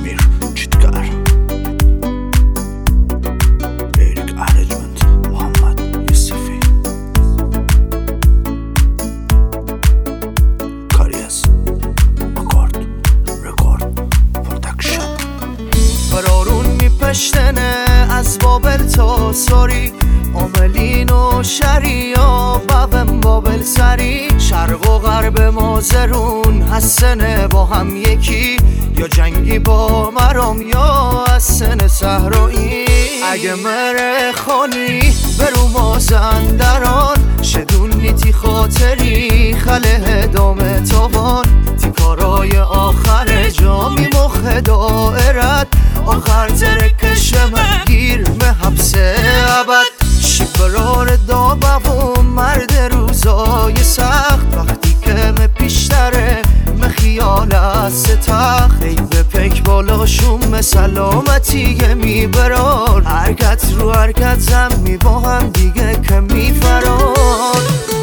تصویر چیتگر لیریک ارنجمنت محمد یوسفی کاری از آکارد رکورد پرودکشن برارون میپشتنه از بابل تا ساری عاملین و شریا بابم بابل سری شرق و غرب مازرون حسنه با هم یکی یا جنگی با مرام یا حسن صحرایی اگه مره خانی برو مازندران شدون نیتی خاطری خله دام تابان تی کارای آخر جامی مخ دائرت آخر ترکشم گیر حبس ابد شبرار دابه و مرد روزای سخت وقتی که پیشتره خیال از تخت ای به پک بالاشون سلامتی میبرار حرکت رو حرکت زمی با هم دیگه که میفرار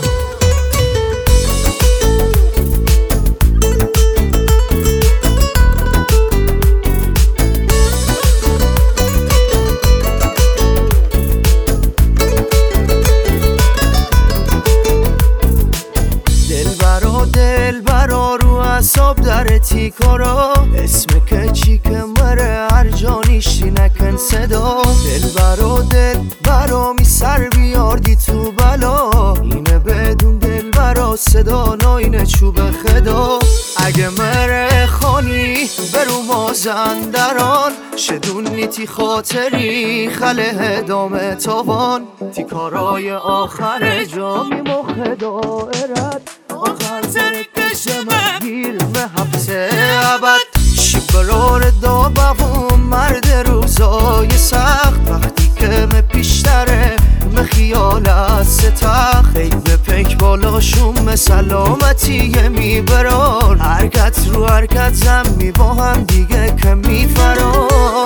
دلبرا رو اصاب در تیکارا اسم که چی که مره هر جانیشتی نکن صدا دلبرا می سر بیاردی تو بلا اینه بدون دلبرا صدا ناینه چوب خدا اگه مره خانی برو مازندران شدون نیتی خاطری خله دام تاوان تیکارای آخر جامی مخ دائرت آخر ترکشم گیر حبس ابد شبرار دابه و مرد روزای سخت وقتی که پیشتره خیال از تخت ای به پک بالاشون سلامتی میبرار حرکت رو حرکت زمی با هم دیگه که میفرار